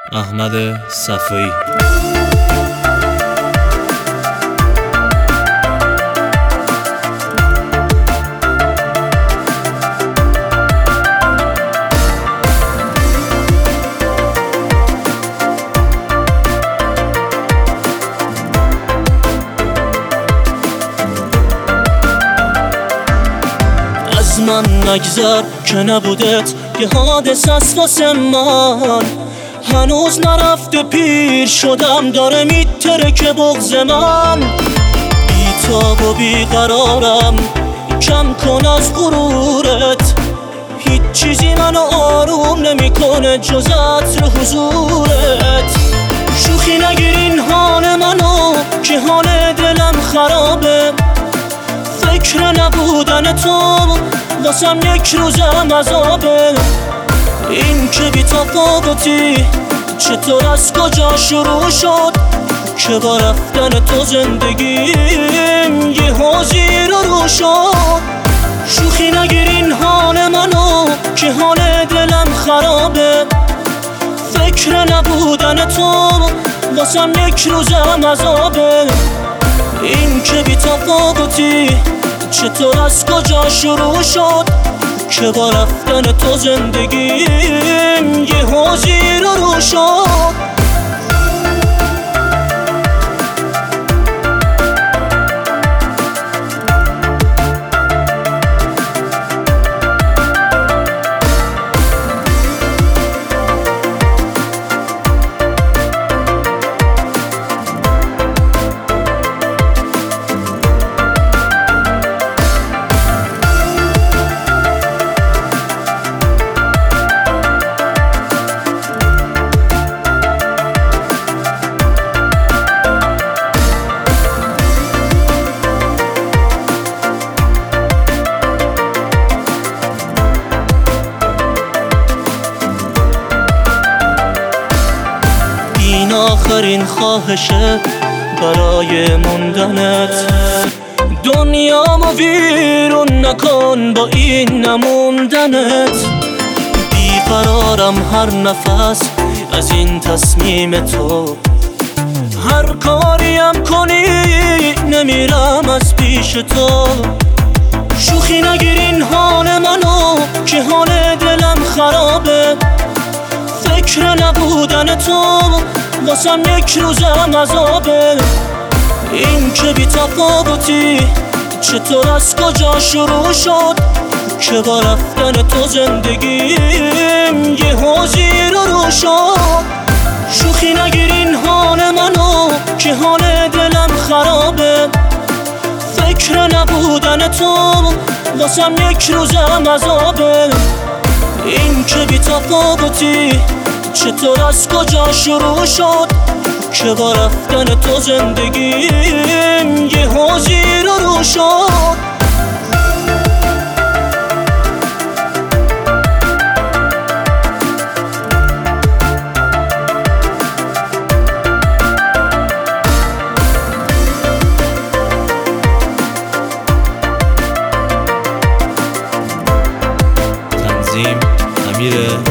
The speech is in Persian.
احمد صفایی. از من نگذر که نبودت یه حادث است واسه من، هنوز نرفته پیر شدم داره میترکه بغض من. بیتاب و بیقرارم کم کن از غرورت، هیچ چیزی منو آروم نمیکنه جز عطر حضورت. شوخی نگیر این حال منو که حال دلم خرابه، فکر نبودن تو واسم یک روزم عذابه. این که بی تفاوتی چطور از کجا شروع شد که با رفتن تو زندگیم یه حوزی رو شد. شوخی نگیر این حال منو که حال دلم خرابه، فکر نبودن تو واسم یک روزم عذابه. این که بی تفاوتی چطور از کجا شروع شد که با رفتن تو زندگیم یه حوزی رو شد. این آخرین خواهشه برای موندنت، دنیامو ویرون نکن با این نموندنت. بیقرارم هر نفس از این تصمیم تو، هر کاریم کنی نمیرم از پیش تو. شوخی نگیر این حال منو که حال دلم خرابه، فکر نبودن تو واسم یک روزم عذابه. این که بی تفاوتی چطور از کجا شروع شد که با رفتن تو زندگیم یه حوزی رو شد. شوخی نگیر این حال منو که حال دلم خرابه، فکر نبودن تو واسم یک روزم عذابه. این که بی تفاوتی چطور از کجا شروع شد که با رفتن تو زندگیم یه حوزی رو شد. تنظیم امیر